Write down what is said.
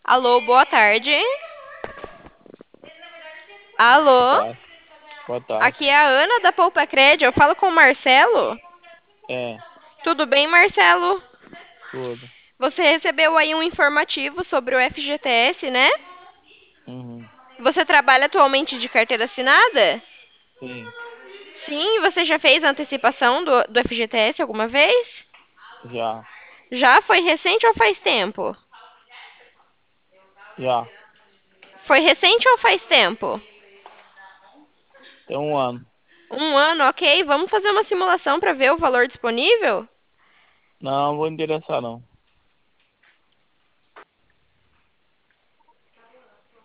Alô, boa tarde. Boa Alô, tarde. Boa tarde. aqui é a Ana da Poupa Cred. Eu falo com o Marcelo. É, Tudo bem, Marcelo? tudo. Você recebeu aí um informativo sobre o FGTS, né? Uhum. Você trabalha atualmente de carteira assinada? Sim, Sim, você já fez a antecipação do FGTS alguma vez? já, Já foi recente ou faz tempo? já. Foi recente ou faz tempo? Tem um ano. Um ano, ok. Vamos fazer uma simulação para ver o valor disponível? Não vou interessar, não.